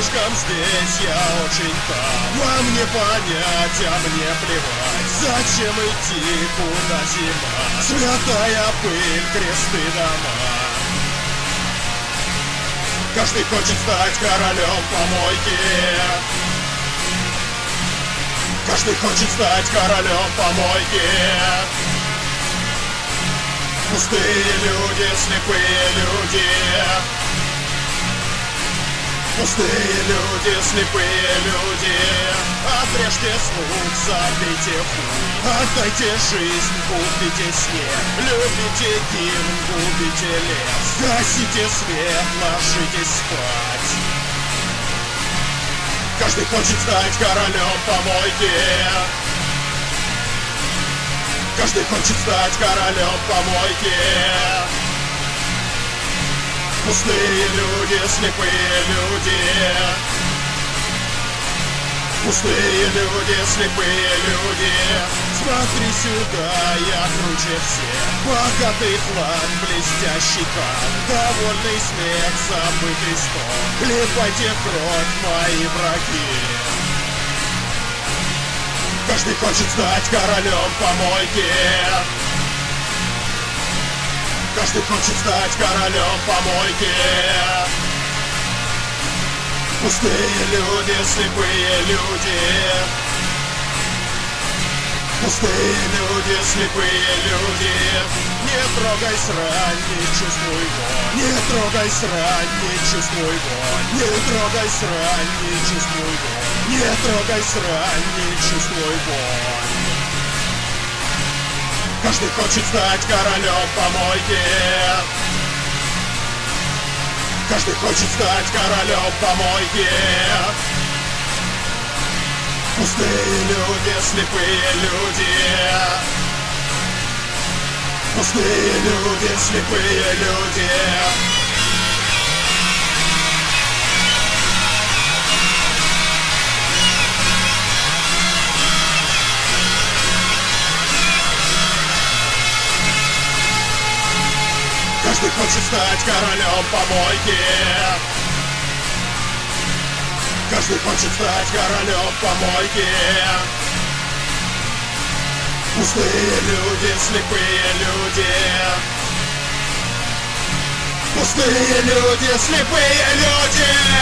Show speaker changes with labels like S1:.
S1: слишком здесь, я очень там. Вам не понять, а мне плевать. Зачем идти, куда зима? Святая пыль, кресты дома. Каждый хочет стать королем помойки. Каждый хочет стать королем помойки. Пустые люди, слепые люди. Пустые люди, слепые люди. Отрежьте звук, забейте хуй. Отдайте жизнь, купите снег. Любите гимн, губите лес. Гасите свет, ложитесь спать. Каждый хочет стать королем помойки. Каждый хочет стать королем помойки. Пустые люди, слепые люди. Пустые люди, слепые люди. Смотри сюда, я круче всех. Богатый флаг, блестящий кар. Довольный смех, забытый стон. Хлебайте кровь, мои враги. Каждый хочет стать королем помойки. Каждый хочет стать королем помойки. Пустые люди, слепые люди. Пустые люди, слепые люди. Не трогай срань, не чувствуй вонь. Не трогай срань, не чувствуй вонь. Не трогай срань, не чувствуй вонь. Не трогай срань, не чувствуй вонь. Каждый хочет стать королем помойки. Каждый хочет стать королем помойки. Пустые люди, слепые люди. Пустые люди, слепые люди. Каждый хочет стать королем помойки. Каждый хочет стать королем помойки. Пустые люди, слепые люди. Пустые люди, слепые люди.